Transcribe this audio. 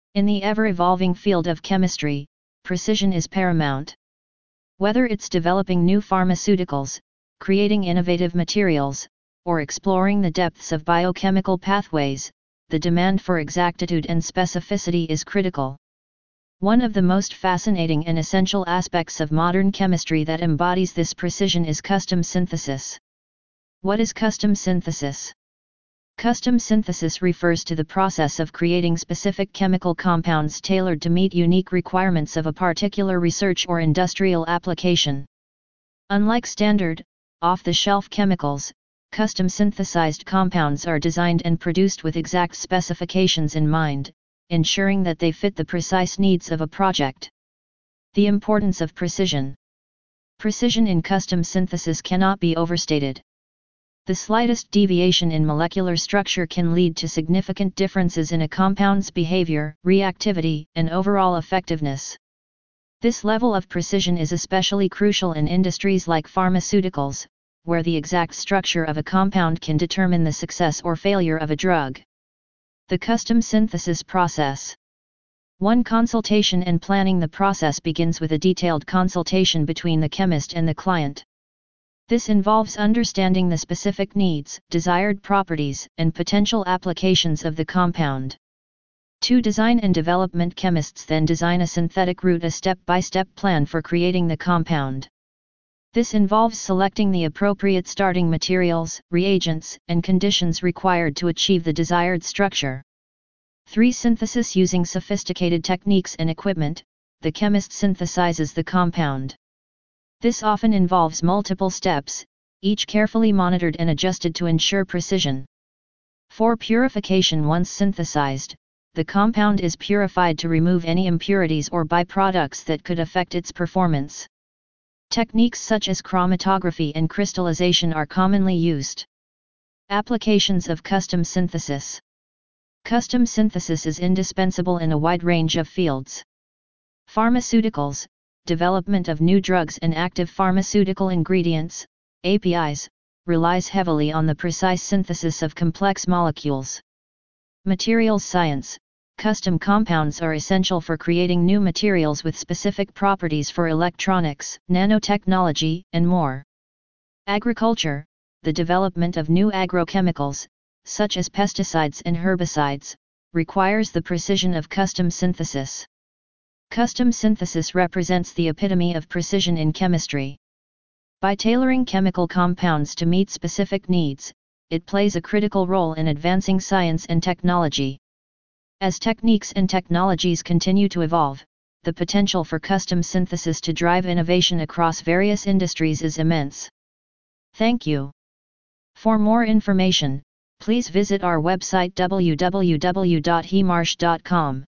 In the ever-evolving field of chemistry, precision is paramount. Whether it's developing new pharmaceuticals, creating innovative materials, or exploring the depths of biochemical pathways, the demand for exactitude and specificity is critical. One of the most fascinating and essential aspects of modern chemistry that embodies this precision is custom synthesis. What is custom synthesis? Custom synthesis refers to the process of creating specific chemical compounds tailored to meet unique requirements of a particular research or industrial application. Unlike standard, off-the-shelf chemicals, custom synthesized compounds are designed and produced with exact specifications in mind, ensuring that they fit the precise needs of a project. The importance of precision. Precision in custom synthesis cannot be overstated. The slightest deviation in molecular structure can lead to significant differences in a compound's behavior, reactivity, and overall effectiveness. This level of precision is especially crucial in industries like pharmaceuticals, where the exact structure of a compound can determine the success or failure of a drug. The custom synthesis process. 1. Consultation and planning. The process begins with a detailed consultation between the chemist and the client. This involves understanding the specific needs, desired properties, and potential applications of the compound. 2. Design and development. Chemists then design a synthetic route, a step-by-step plan for creating the compound. This involves selecting the appropriate starting materials, reagents, and conditions required to achieve the desired structure. 3. Synthesis. Using sophisticated techniques and equipment, the chemist synthesizes the compound. This often involves multiple steps, each carefully monitored and adjusted to ensure precision. 4. Purification. Once synthesized, the compound is purified to remove any impurities or byproducts that could affect its performance. Techniques such as chromatography and crystallization are commonly used. Applications of custom synthesis. Custom synthesis is indispensable in a wide range of fields. Pharmaceuticals. Development of new drugs and active pharmaceutical ingredients, APIs, relies heavily on the precise synthesis of complex molecules. Materials science. Custom compounds are essential for creating new materials with specific properties for electronics, nanotechnology, and more. Agriculture. The development of new agrochemicals, such as pesticides and herbicides, requires the precision of custom synthesis. Custom synthesis represents the epitome of precision in chemistry. By tailoring chemical compounds to meet specific needs, it plays a critical role in advancing science and technology. As techniques and technologies continue to evolve, the potential for custom synthesis to drive innovation across various industries is immense. Thank you. For more information, please visit our website www.hemarsh.com.